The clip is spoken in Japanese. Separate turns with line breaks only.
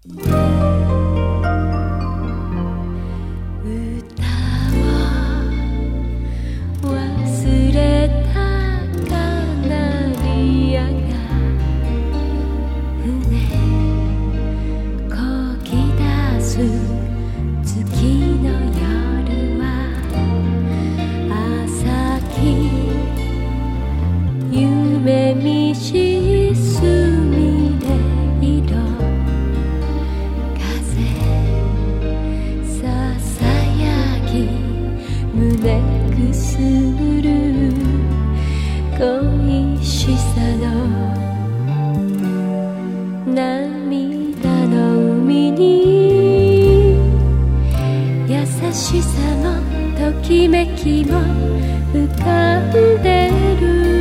忘れたカナリアが船こぎ出す月の夜は朝日夢見しすみれ色風ささやき胸くすぐる恋しさの涙の海に優しさもときめきも浮かんでる